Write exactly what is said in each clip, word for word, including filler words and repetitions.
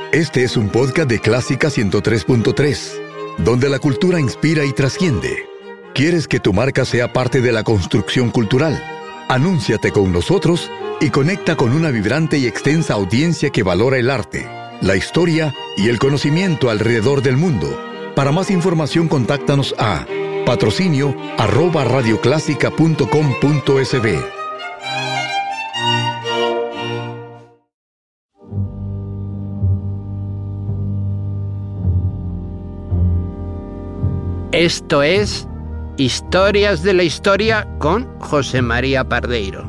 Este es un podcast de Clásica ciento tres punto tres, donde la cultura inspira y trasciende. ¿Quieres que tu marca sea parte de la construcción cultural? Anúnciate con nosotros y conecta con una vibrante y extensa audiencia que valora el arte, la historia y el conocimiento alrededor del mundo. Para más información, contáctanos a patrocinio arroba radioclásica punto com punto es be. Esto es Historias de la Historia con José María Pardeiro.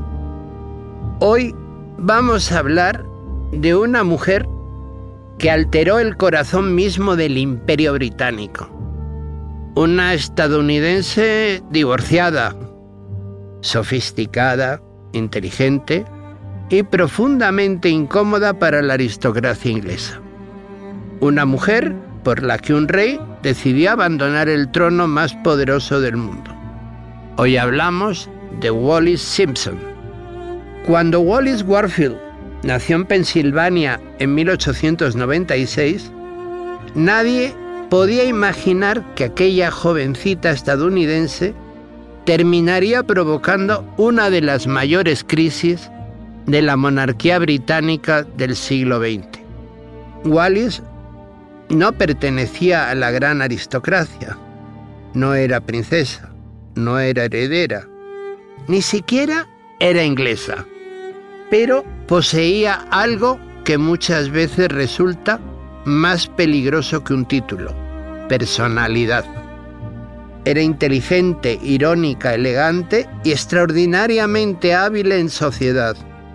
Hoy vamos a hablar de una mujer que alteró el corazón mismo del Imperio Británico. Una estadounidense divorciada, sofisticada, inteligente y profundamente incómoda para la aristocracia inglesa. Una mujer por la que un rey decidió abandonar el trono más poderoso del mundo. Hoy hablamos de Wallis Simpson. Cuando Wallis Warfield nació en Pensilvania en mil ochocientos noventa y seis, nadie podía imaginar que aquella jovencita estadounidense terminaría provocando una de las mayores crisis de la monarquía británica del siglo veinte. Wallis no pertenecía a la gran aristocracia, no era princesa, no era heredera, ni siquiera era inglesa, pero poseía algo que muchas veces resulta más peligroso que un título: personalidad. Era inteligente, irónica, elegante y extraordinariamente hábil en sociedad.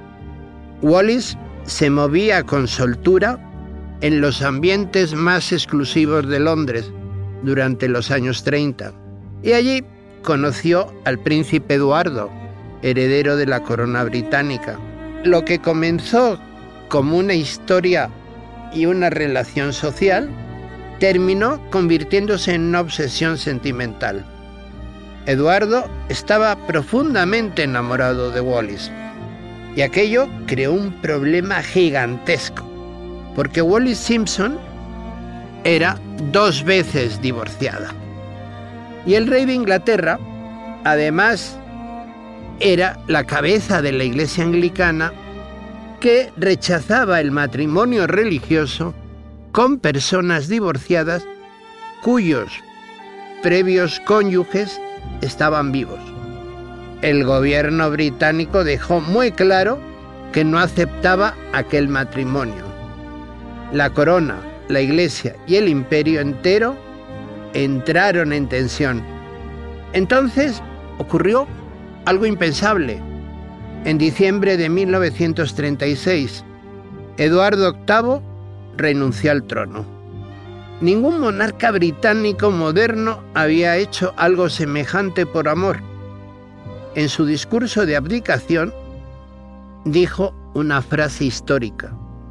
Wallis se movía con soltura en los ambientes más exclusivos de Londres durante los años treinta, y allí conoció al príncipe Eduardo, heredero de la corona británica. Lo que comenzó como una historia y una relación social terminó convirtiéndose en una obsesión sentimental. Eduardo estaba profundamente enamorado de Wallis, y aquello creó un problema gigantesco, porque Wallis Simpson era dos veces divorciada. Y el rey de Inglaterra, además, era la cabeza de la Iglesia anglicana, que rechazaba el matrimonio religioso con personas divorciadas cuyos previos cónyuges estaban vivos. El gobierno británico dejó muy claro que no aceptaba aquel matrimonio. La corona, la iglesia y el imperio entero entraron en tensión. Entonces ocurrió algo impensable. En diciembre de mil novecientos treinta y seis, Eduardo octavo renunció al trono. Ningún monarca británico moderno había hecho algo semejante por amor. En su discurso de abdicación, dijo una frase histórica: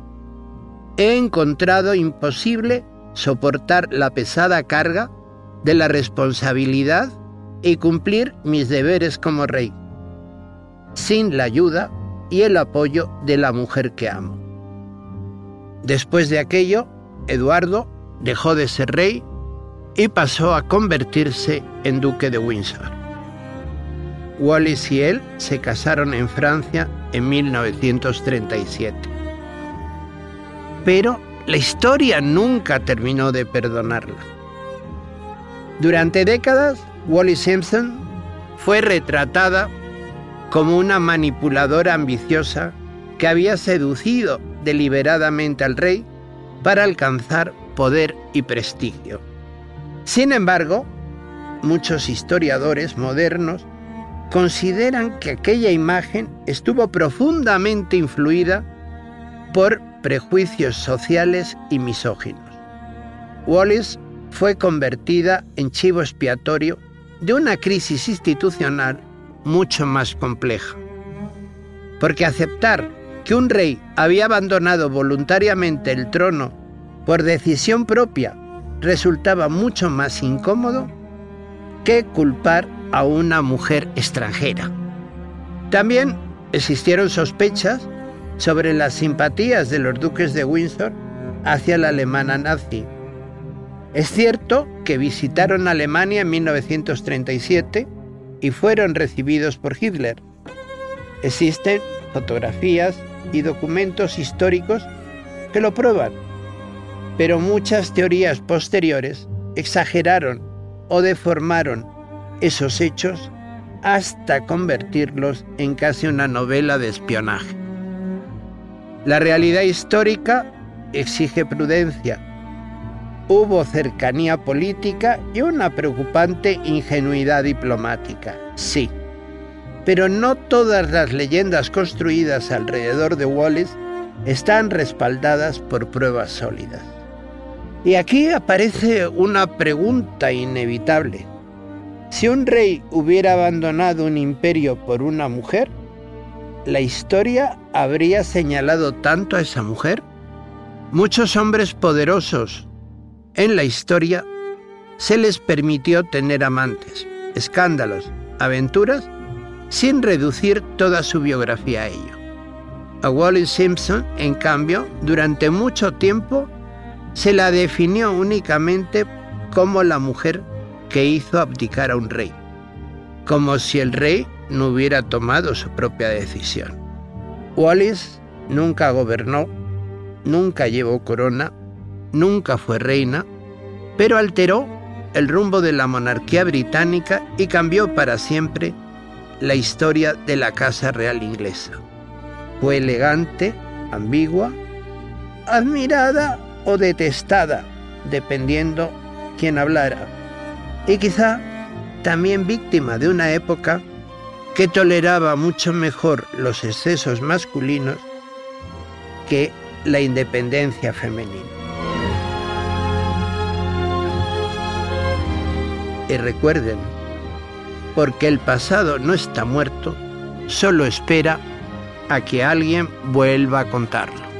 «He encontrado imposible soportar la pesada carga de la responsabilidad y cumplir mis deberes como rey, sin la ayuda y el apoyo de la mujer que amo». Después de aquello, Eduardo dejó de ser rey y pasó a convertirse en duque de Windsor. Wallis y él se casaron en Francia en mil novecientos treinta y siete. Pero la historia nunca terminó de perdonarla. Durante décadas, Wallis Simpson fue retratada como una manipuladora ambiciosa que había seducido deliberadamente al rey para alcanzar poder y prestigio. Sin embargo, muchos historiadores modernos consideran que aquella imagen estuvo profundamente influida por prejuicios sociales y misóginos. Wallis fue convertida en chivo expiatorio de una crisis institucional mucho más compleja. Porque aceptar que un rey había abandonado voluntariamente el trono por decisión propia resultaba mucho más incómodo que culpar a una mujer extranjera. También existieron sospechas sobre las simpatías de los duques de Windsor hacia la alemana nazi. Es cierto que visitaron Alemania en mil novecientos treinta y siete y fueron recibidos por Hitler. Existen fotografías y documentos históricos que lo prueban, pero muchas teorías posteriores exageraron o deformaron esos hechos hasta convertirlos en casi una novela de espionaje. La realidad histórica exige prudencia. Hubo cercanía política y una preocupante ingenuidad diplomática, sí. Pero no todas las leyendas construidas alrededor de Wallace están respaldadas por pruebas sólidas. Y aquí aparece una pregunta inevitable. Si un rey hubiera abandonado un imperio por una mujer, ¿la historia habría señalado tanto a esa mujer? Muchos hombres poderosos en la historia se les permitió tener amantes, escándalos, aventuras, sin reducir toda su biografía a ello. A Wallis Simpson, en cambio, durante mucho tiempo se la definió únicamente como la mujer que hizo abdicar a un rey, como si el rey no hubiera tomado su propia decisión. Wallis nunca gobernó, nunca llevó corona, nunca fue reina, pero alteró el rumbo de la monarquía británica y cambió para siempre la historia de la Casa Real inglesa. Fue elegante, ambigua, admirada o detestada, dependiendo quién hablara, y quizá también víctima de una época que toleraba mucho mejor los excesos masculinos que la independencia femenina. Y recuerden, porque el pasado no está muerto, solo espera a que alguien vuelva a contarlo.